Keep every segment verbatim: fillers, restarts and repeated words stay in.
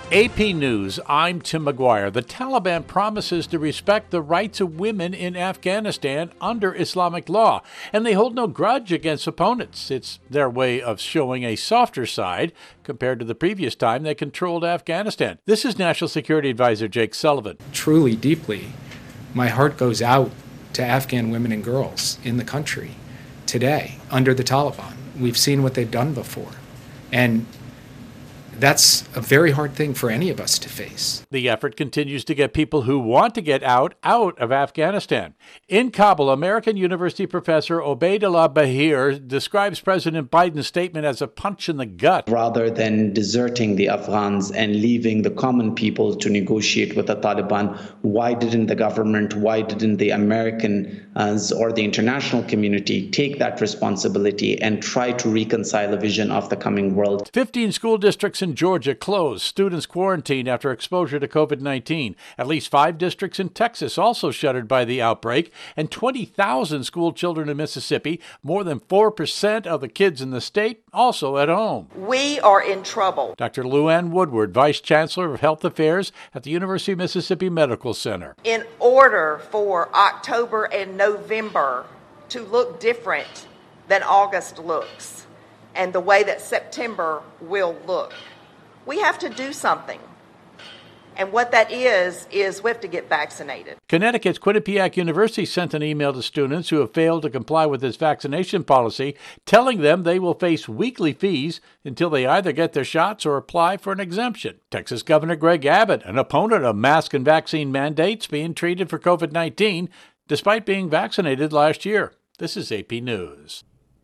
A P News, I'm Tim McGuire. The Taliban promises to respect the rights of women in Afghanistan under Islamic law, and they hold no grudge against opponents. It's their way of showing a softer side compared to the previous time they controlled Afghanistan. This is National Security Advisor Jake Sullivan. Truly, deeply, my heart goes out to Afghan women and girls in the country today under the Taliban. We've seen what they've done before, and that's a very hard thing for any of us to face. The effort continues to get people who want to get out, out of Afghanistan. In Kabul, American University professor Obaidullah Bahir describes President Biden's statement as a punch in the gut. Rather than deserting the Afghans and leaving the common people to negotiate with the Taliban, why didn't the government, why didn't the Americans or the international community take that responsibility and try to reconcile a vision of the coming world? fifteen school districts in Georgia closed, students quarantined after exposure to COVID nineteen. At least five districts in Texas also shuttered by the outbreak, and twenty thousand school children in Mississippi, more than four percent of the kids in the state, also at home. We are in trouble. Doctor Luann Woodward, Vice Chancellor of Health Affairs at the University of Mississippi Medical Center. In order for October and November to look different than August looks, and the way that September will look, we have to do something. And what that is, is we have to get vaccinated. Connecticut's Quinnipiac University sent an email to students who have failed to comply with its vaccination policy, telling them they will face weekly fees until they either get their shots or apply for an exemption. Texas Governor Greg Abbott, an opponent of mask and vaccine mandates, being treated for COVID nineteen despite being vaccinated last year. This is A P News.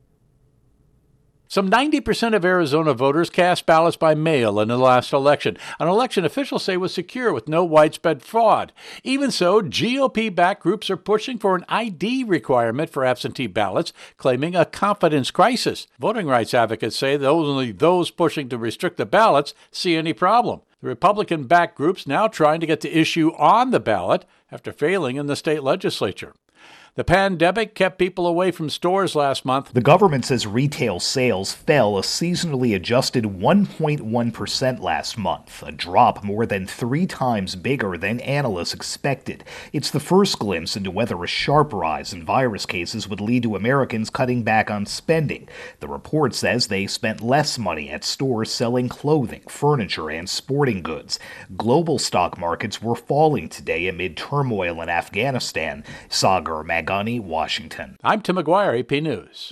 Some ninety percent of Arizona voters cast ballots by mail in the last election, an election officials say was secure with no widespread fraud. Even so, G O P-backed groups are pushing for an I D requirement for absentee ballots, claiming a confidence crisis. Voting rights advocates say that only those pushing to restrict the ballots see any problem. The Republican-backed groups now trying to get the issue on the ballot after failing in the state legislature. The pandemic kept people away from stores last month. The government says retail sales fell a seasonally adjusted one point one percent last month, a drop more than three times bigger than analysts expected. It's the first glimpse into whether a sharp rise in virus cases would lead to Americans cutting back on spending. The report says they spent less money at stores selling clothing, furniture, and sporting goods. Global stock markets were falling today amid turmoil in Afghanistan. Sagar Magani, Washington. I'm Tim McGuire, A P News.